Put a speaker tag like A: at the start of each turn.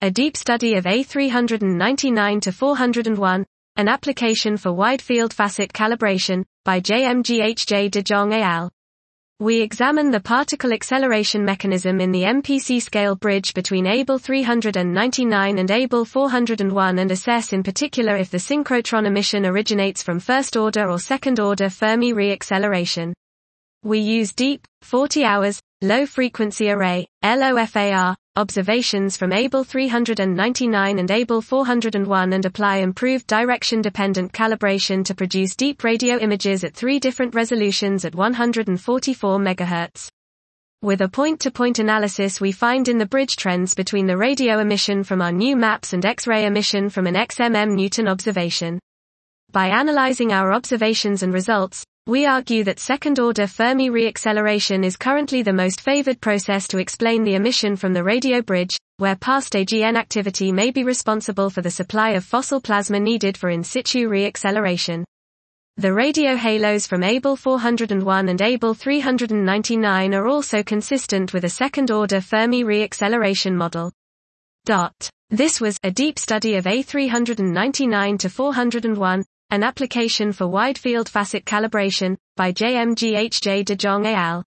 A: A deep study of A399-401, an application for wide-field facet calibration, by JMGHJ de Jong et al. We examine the particle acceleration mechanism in the MPC scale bridge between Abel 399 and Abel 401 and assess in particular if the synchrotron emission originates from first-order or second-order Fermi reacceleration. We use deep, 40 hours, low-frequency array, LOFAR, observations from Abel 399 and Abel 401 and apply improved direction-dependent calibration to produce deep radio images at 3 different resolutions at 144 MHz. With a point-to-point analysis we find in the bridge trends between the radio emission from our new maps and X-ray emission from an XMM Newton observation. By analyzing our observations and results, we argue that second-order Fermi reacceleration is currently the most favored process to explain the emission from the radio bridge, where past AGN activity may be responsible for the supply of fossil plasma needed for in situ reacceleration. The radio halos from Abel 401 and Abel 399 are also consistent with a second-order Fermi reacceleration model. This was a deep study of A399-401, an application for wide-field facet calibration, by JMGHJ de Jong et al.